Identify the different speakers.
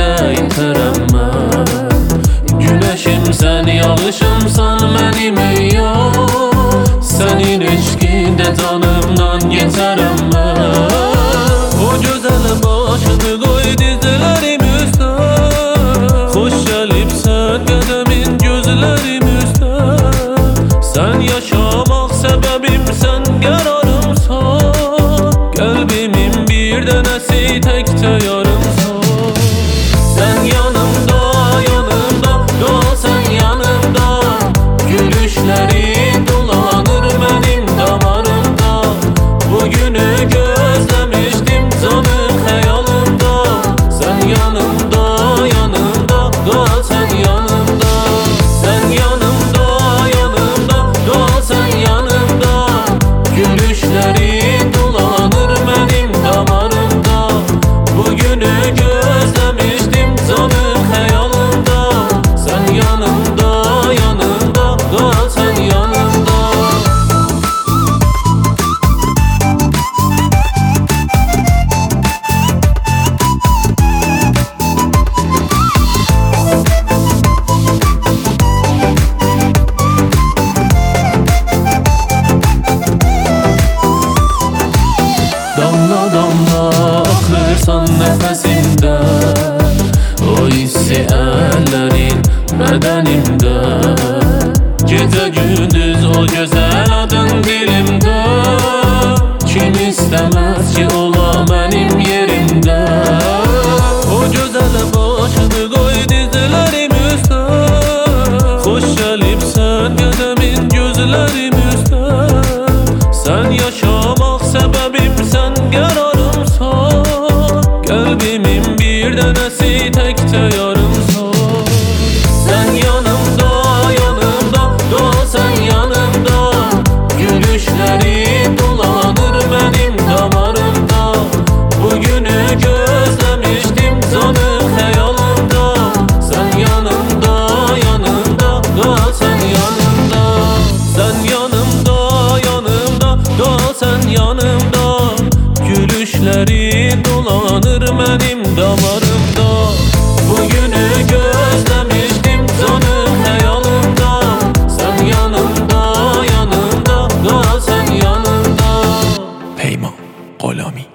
Speaker 1: yüreğin teremme. Güneşim sen, yağışımsan benim ey yar. Senin eşkinde canımdan geçerem ben. O güzel başını koy dizlerim üstə. Hoş gelipsen qədemin gözlerim üstə. Sen yaşamak sebebimsen, qərarımsan. Kalbimin bir dənəsi təkcə yarımsan. Sen yanımda, yanımda, kal sen yanımda. Gülüşlerin dolanır benim damarımda. Bugünü gözlemiştim canım hayalımda. Sen yanımda, yanımda, kal sen yanımda. Sen yanımda, yanımda, kal sen yanımda. Gülüşlerin dolanır benim damarımda. Bugünü gözlemiştim canım hayalımda. Sen yanımda, yanımda, kal sen yanımda. Damla damla akırsan nefesimde. O hissi ellerin bedenimde. Gece gündüz o güzel adın dilimde. Kim istemez ki ola benim yerimde. O güzel başını koy dizlerim üstə. Hoş gelipsen qədemin gözlerim üstə. Sen yaşamak sebebimsen, qərarımsan. Kalbimin bir dənəsi təkcə yarımsan. Sen yanımda, yanımda, kal sen yanımda. Gülüşlerin dolanır benim damarımda. Bugünü gözlemiştim canım hayalımda. Sen yanımda, yanımda, kal sen yanımda. Sen yanımda, yanımda, kal sen yanımda. Gülüşlerin dolanır benim damarımda. Bugünü gözlemiştim canım hayalımda. Sen yanımda, yanımda, kal sen yanımda.
Speaker 2: Peyman Golami.